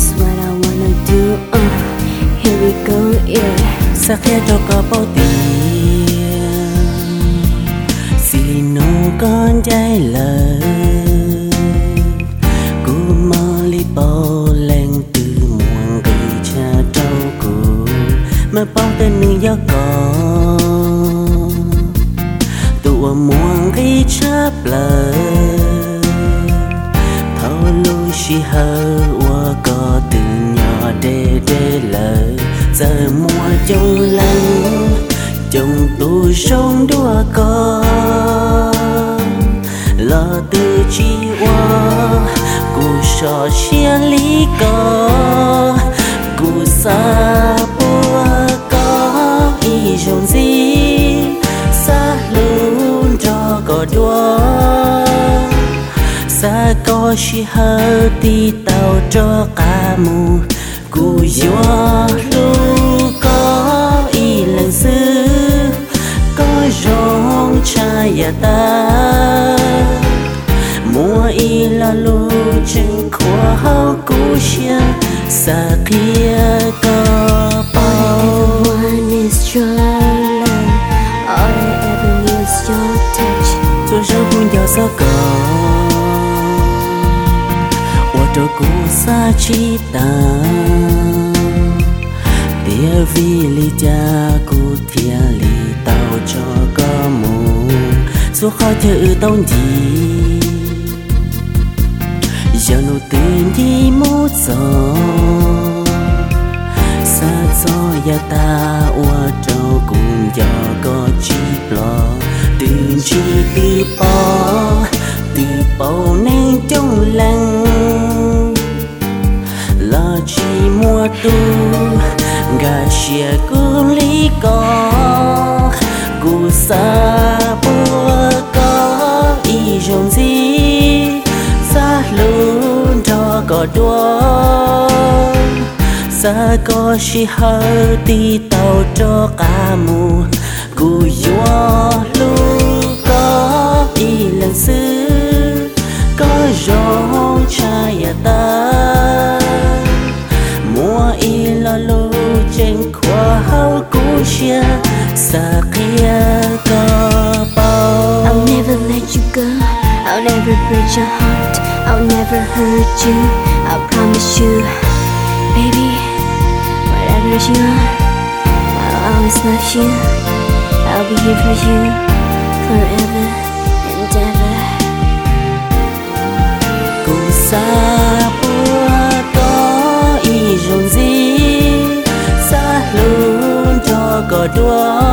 what I wanna do. Here we go, yeah. Sa khe cho có bao tiền xin nô con trái lời cú mơ li bao lên từ muôn gửi cha trâu cũ mà bao tên nữ gió có tụi muôn ghi chắp lời thâu lưu chỉ hơ qua có từ nhỏ để lời giờ mùa trong lạnh trong tôi sống đua con lo từ chi qua cụ sò chia lý có cụ xa bùa có ý dòng gì xa luôn cho có đua xa có chỉ hơ tí tàu cho cả mù cụ gió lu có ý lần xưa có rong trai ta mùa ý là lu chân khóa hao cụ chia xa kia có bao. Everyone is your love, all I ever need is your touch. Tôi rất buồn gió gió có cho cô xa chi ta tia vi li cha cô tia li tao cho có mù số khó chờ tao gì giờ nụ tình đi mốt gió xa gió ya ta qua trâu cùng gió có chi lo từ chi từ bao nên trong lăng là chỉ mua tu gà chia cứ lý có cụ xa bùa có ý dòng gì xa luôn cho có đua xa có chỉ hơ tí tàu cho cả mù cụ gió luôn có ý lần xưa có rong trai ta mùa ý lo lô trên khóa hao cú chia xa kia có bao. I'll never let you go, I'll never break your heart, I'll never hurt you, I'll promise you, baby, whatever you are, I'll always love you, I'll be here for you, forever and ever. Cụ xa bùa có ý dòng gì xa luôn cho có đua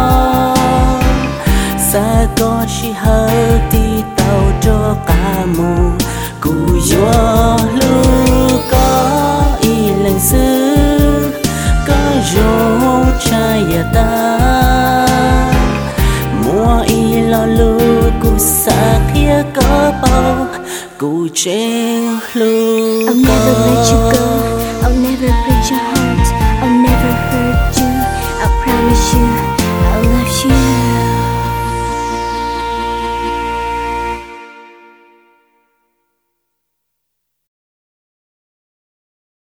xa có chỉ hơ tí tàu cho cả mù cụ gió luôn có ý lần xưa có rong trai ta mùa ý lo lưu cụ xa kia có bao cụ trên lưu. I'll never let you go,